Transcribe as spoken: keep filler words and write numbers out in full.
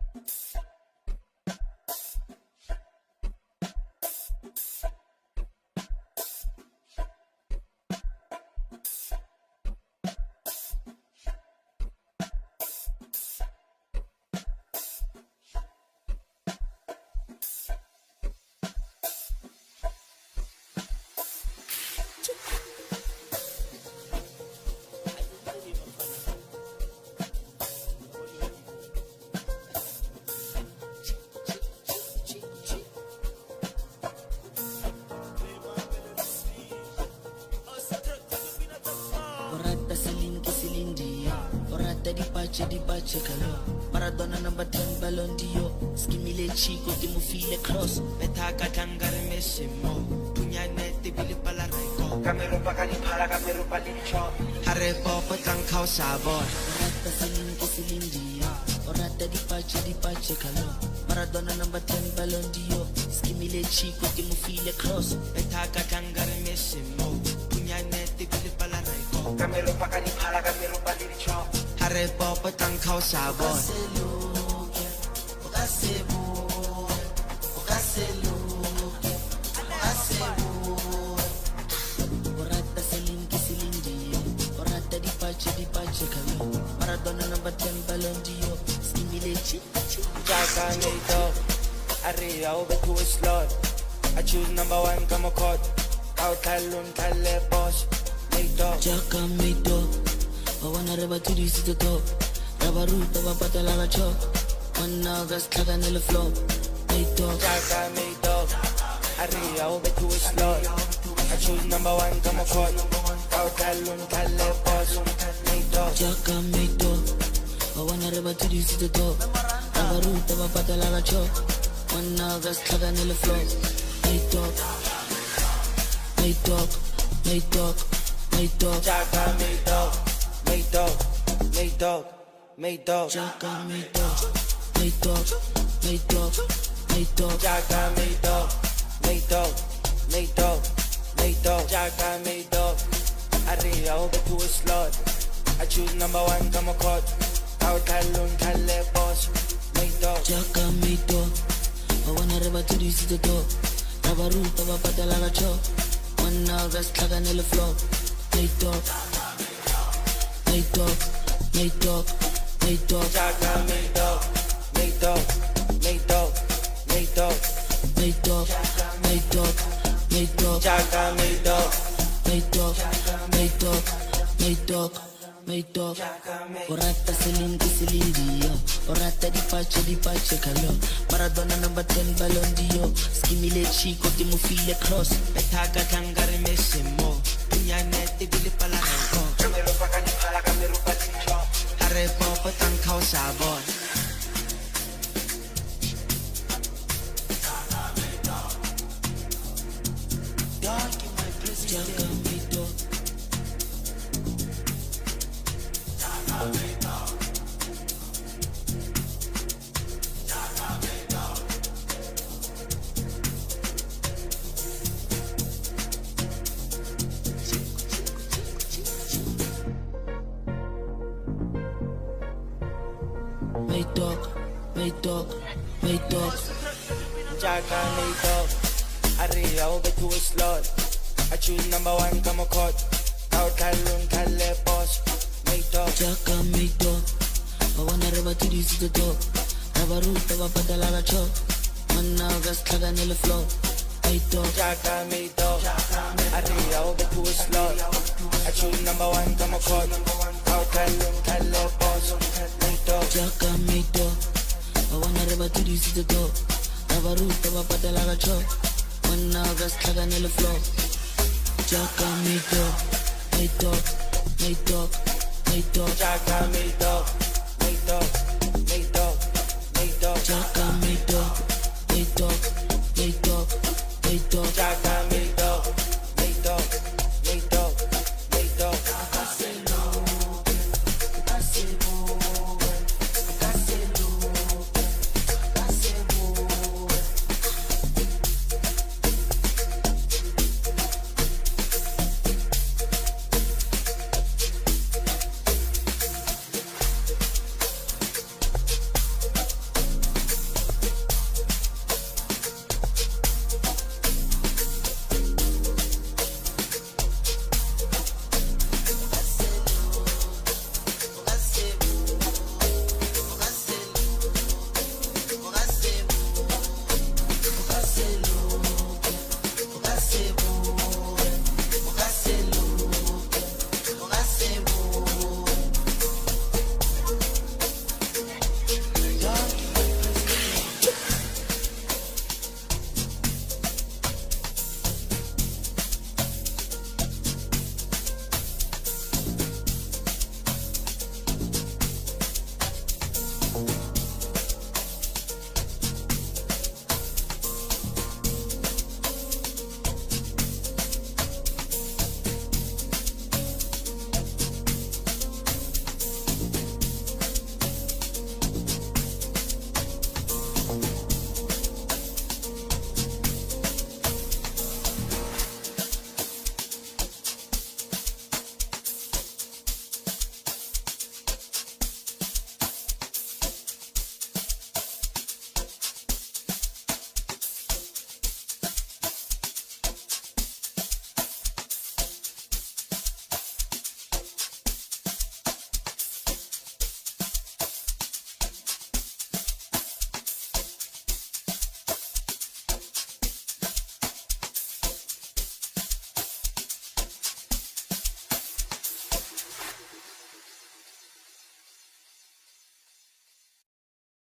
Di bache kalo Maradona number ten Ballon d'Or Skimile chico ti mo file cross Betaka tangare mesimo Punyane ti bili pala raiko Kamero pa kanipala kamero pa lincho Hare popo tang kao sabor Orata silin ki silin dia Orata di bache di bache kalo Maradona number ten Ballon d'Or Skimile chico ti mo file cross Betaka tangare mesimo Punyane ti bili pala raiko Kamero pa kanipala kamero pa lincho Hare popo tang kao sabor Okaseluke, okasebuke, okaseluke, okasebuke Orata selin ki silin dia Orata di pace di pace kalo Maradona number ten Ballon d'Or Skimile chi chi Jaka Nato Arriba ube to a slot I choose number one kama kot Kau talun tale boss Nato Jaka Nato I wanna reba to this to the top Raba ruta wa pata la cho Wanna gas kaga nele flow May dog Jaka may dog Arriba ube to a slot I choose number one kama kot Kau talun tale boss May dog Jaka may dog I wanna reba to this to the top Raba ruta wa pata la cho Wanna gas kaga nele flow May dog May dog May dog May dog Jaka may dog May dog, may dog, may dog Jaka may dog, may dog, may dog, may dog Jaka may dog, may dog, may dog, may dog Jaka may dog Arriba ube to a slot I choose number one kama kot Kau talun tale boss May dog Jaka may dog I wanna reba to this to the dog Raba ruta wa pata la cho Wanna gas kaga nele flow May dog May dog, may dog, may dog Jaka may dog, may dog, may dog, may dog May dog, may dog, may dog Jaka may dog, may dog, may dog, may dog, may dog Orata selin ki selin dia Orata di pace di pace kalo Maradona number ten Ballon d'Or Skimile chico ti mo file cross Betaka tangare mesimo Punyane ti bili pala raiko Kamero pa kanipala kamero pa lincho Hare popo tang kao sabor Dog in my prison Jaka may dog Jaka may dog Jaka may dog May dog, may dog, may dog Jaka may dog Arriba ube to a slot I choose number one kama kot Kau talun tale boss May dog Jaka may dog I wanna reba to this to the dog Raba ruta wa pata la cho Manna gas kaga nele flow May dog Jaka may dog Arriba ube to a slot I choose number one kama kot Kau talun tale boss May dog Jaka may dog I wanna reba to this to the dog Raba ruta wa pata la cho Manna gas kaga nele flow Jaka may dog May dog, may dog, may dog Jaka may dog, may dog